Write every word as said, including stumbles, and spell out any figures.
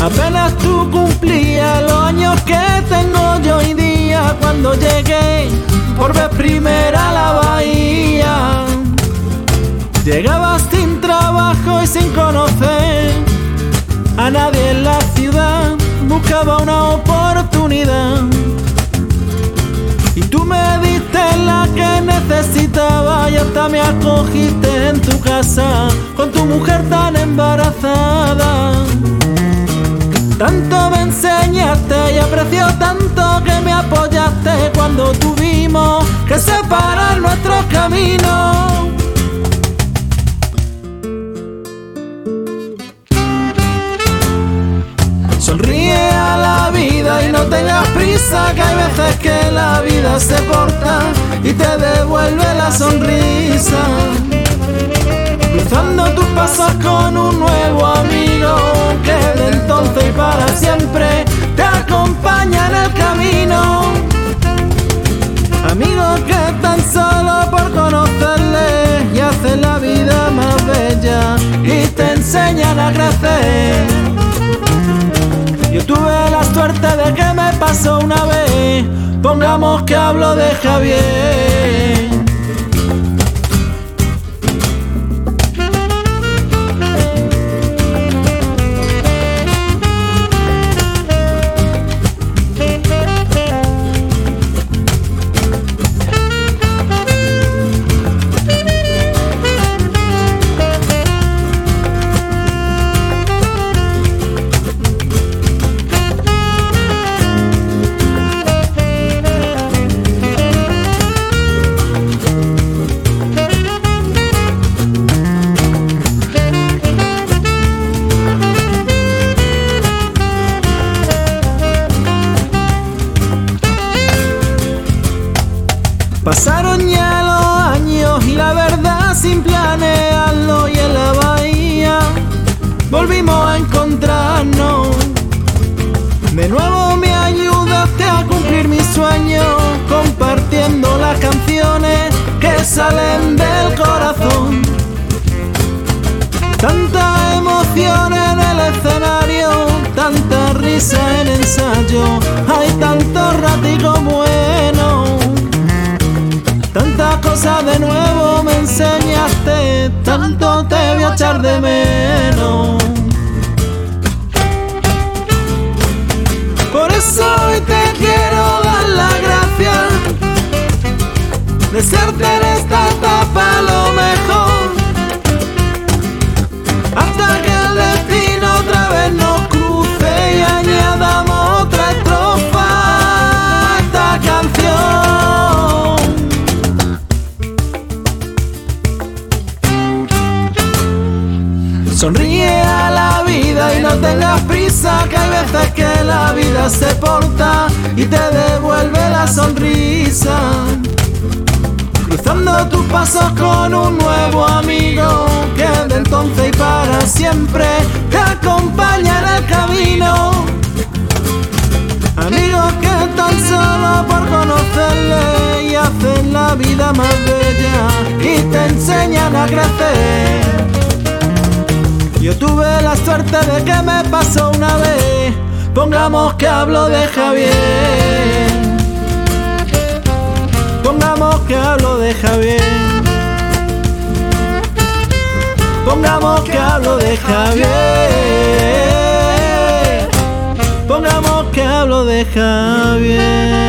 Apenas tú cumplías los años que tengo yo hoy día, cuando llegué por vez primera a la bahía. Llegabas sin trabajo y sin conocer a nadie en la ciudad, buscaba una oportunidad y tú me diste la que necesitaba y hasta me acogiste en tu casa con tu mujer tan embarazada. Tanto me enseñaste y aprecio tanto que me apoyaste cuando tuvimos que separar nuestros caminos. Sonríe a la vida y no tengas prisa, que hay veces que la vida se porta y te devuelve la sonrisa. Cruzando tus pasos con un nuevo amigo que de entonces y para siempre te acompaña en el camino. Amigos que tan solo por conocerle y hacen la vida más bella y te enseñan a crecer. Yo tuve la suerte de que me pasó una vez, pongamos que hablo de Javier. Pasaron ya los años y la verdad sin planearlo, y en la bahía volvimos a encontrarnos. De nuevo me ayudaste a cumplir mis sueños, compartiendo las canciones que salen del corazón. Tanta emoción en el escenario, tanta risa en ensayo, hay tantos raticos buenos. Tantas cosas de nuevo me enseñaste, tanto te voy a echar de menos. Por eso hoy te quiero dar las gracias, desearte en esta etapa lo mejor, hasta que el destino otra vez nos cruce y añadamos otra estrofa a esta canción. Sonríe a la vida y no tengas prisa, que hay veces que la vida se porta y te devuelve la sonrisa. Cruzando tus pasos con un nuevo amigo que de entonces y para siempre te acompaña en el camino. Amigos que tan solo por conocerle y hacen la vida más bella y te enseñan a crecer. Yo tuve la suerte de que me pasó una vez, pongamos que hablo de Javier. Pongamos que hablo de Javier. Pongamos que hablo de Javier. Pongamos que hablo de Javier.